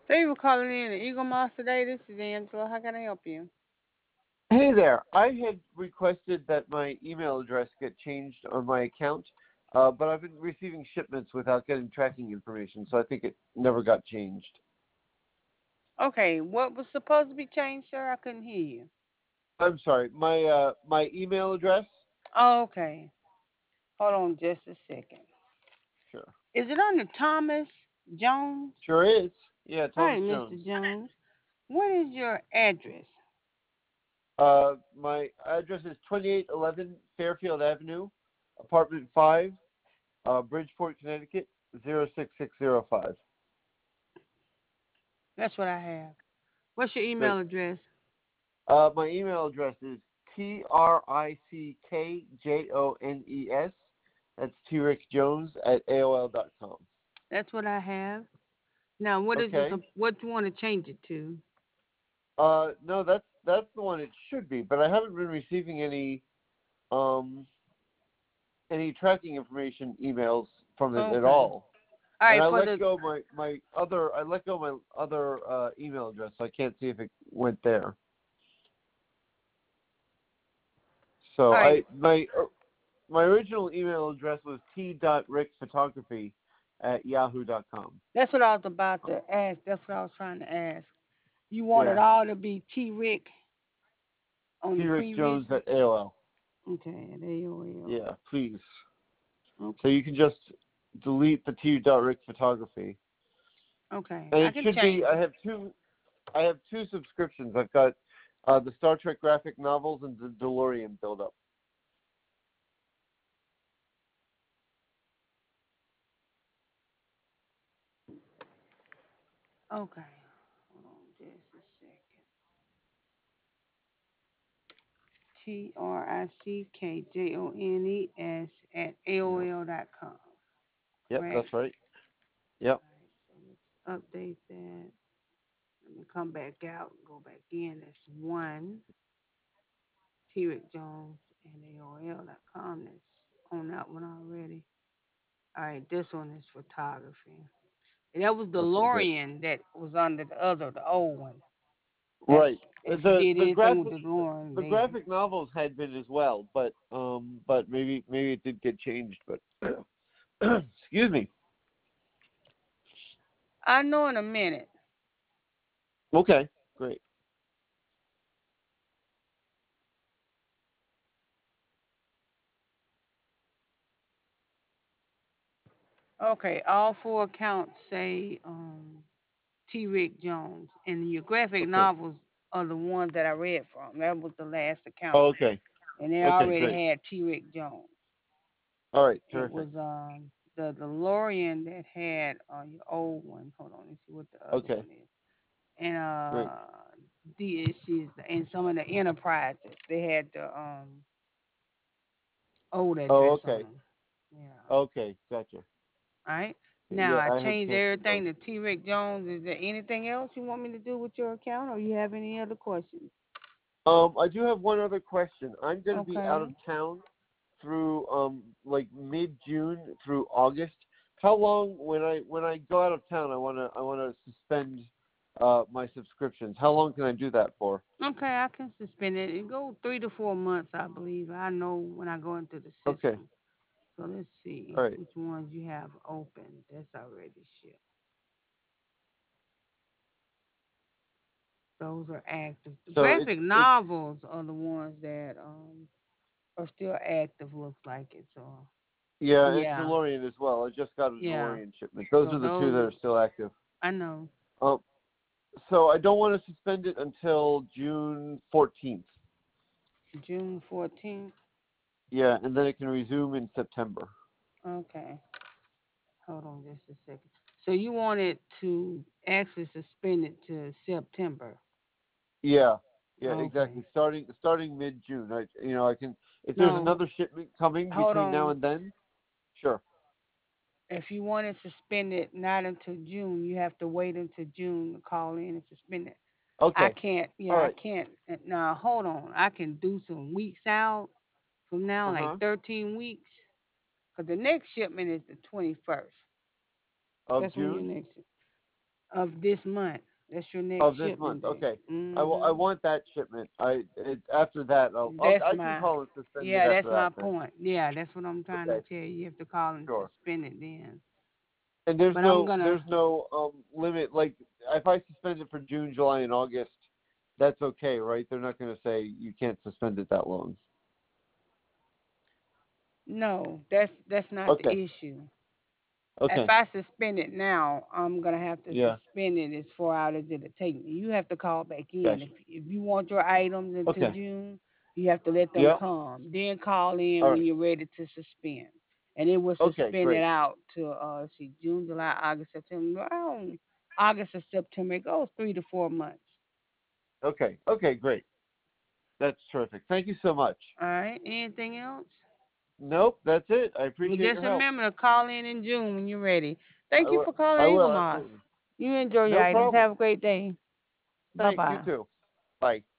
Thank you for calling in the Eagle Moss today. This is Angela. How can I help you? Hey there. I had requested that my email address get changed on my account, but I've been receiving shipments without getting tracking information, so I think it never got changed. Okay, what was supposed to be changed, sir? I couldn't hear you. I'm sorry. My email address. Oh, okay. Hold on just a second. Sure. Is it under Thomas Jones? Sure is. Yeah, All right, Thomas Mr. Jones. Jones. What is your address? My address is 2811 Fairfield Avenue, apartment 5, Bridgeport, Connecticut 06605. That's what I have. What's your Great. email address? My email address is TRICKJONES. That's trickjones at AOL.com. That's what I have. Now, what is this? Okay. What you want to change it to? No, that's the one it should be, but I haven't been receiving um any tracking information emails from it at Okay. all. All And right, for the I let go of my other email address, so I can't see if it went there. all So right. my original email address was t.rickphotography at yahoo.com. That's what I was about to ask. That's what I was trying to ask. You want it Yeah, all to be T Rick on the previous. trickjones at AOL. Okay, at AOL. Yeah, please. So Okay. you can just delete the t.rickphotography. Okay. And I it can should be change it. I have two subscriptions. I've got the Star Trek graphic novels and the DeLorean build up. Okay. Hold on just a second. TRICKJONES at Yeah. AOL.com. Yep, Correct? that's right. Yep. All right, so let's update that. Let me come back out, go back in. That's one. T Rick Jones and AOL.com. That's on that one already. All right, this one is photography. And that was Okay, good. DeLorean that was under the other, the old one. That's Right. if you did The anything with graphic DeLorean, the they. graphic novels had been as well, but maybe it did get changed. But excuse me. I know in a minute. Okay, great. Okay, all four accounts say T. Rick Jones, and your graphic Okay. novels are the ones that I read from. That was the last account, Oh, okay. and they Okay, already great. had T. Rick Jones. All right, It terrific. was the DeLorean that had your old one. Hold on, let's see what the other Okay, one is. And great. DSCs and some of the enterprises they had the old Oh, address on okay. them. Yeah. Okay, gotcha. All right. Now Yeah, I I had changed canceled those. everything to T. Rick Jones. Is there anything else you want me to do with your account, or you have any other questions? I do have one other question. I'm going to be out of Okay. town through like mid June through August. How long when I go out of town? I wanna suspend my subscriptions. How long can I do that for? Okay, I can suspend it. It go 3 to 4 months, I believe. I know when I go into the Okay. system. So let's see All right. which ones you have open. That's already shipped. Those are active. The So graphic it's novels are the ones that are still active. Looks like it. So yeah, and yeah, DeLorean as well. I just got a yeah. DeLorean shipment. Those So are the two those that are. are still active. I know. Um, so I don't want to suspend it until June 14th. June 14th. Yeah, and then it can resume in September. Okay. Hold on just a second. So you wanted to actually suspend it to September. Yeah, yeah, Okay. exactly. Starting mid June. I can if there's No, another shipment coming hold between now on. and then. Sure. If you want to suspend it not until June, you have to wait until June to call in and suspend it. I Okay. can't, All yeah, I right. can't. Now, hold on. I can do some weeks out from now, Uh like huh. 13 weeks, because the next shipment is the 21st. Of That's when your June. next, of this month. That's your next Of this month. shipment date. Okay. I Mhm. want that shipment. After that That's I can my call and suspend it yeah. after That's that my then. point. Yeah, that's what I'm trying to Okay. tell you. You have to call and Sure. suspend it then. And But I'm gonna. there's no limit. Like if I suspend it for June, July, and August, that's okay, right? They're not going to say you can't suspend it that long. No, that's not the Okay. issue. If Okay. I suspend it now, I'm gonna have to Yeah. suspend it as 4 hours it'll take me. You have to call back in. Gotcha. If you want your items into Okay. June, you have to let them Yeah. come. Then call in All when right. you're ready to suspend. And it will Okay. suspend it Great. out to let's see, June, July, August, September. Around August or September. It goes 3 to 4 months. Okay. Okay. Great. That's terrific. Thank you so much. All right. Anything else? Nope. That's it. I Well, appreciate just your help. remember to call in June when you're ready. Thank you for calling I Eagle will Moss. absolutely. You enjoy your No items. problem. Have a great day. Bye Thanks. You bye. too. Bye.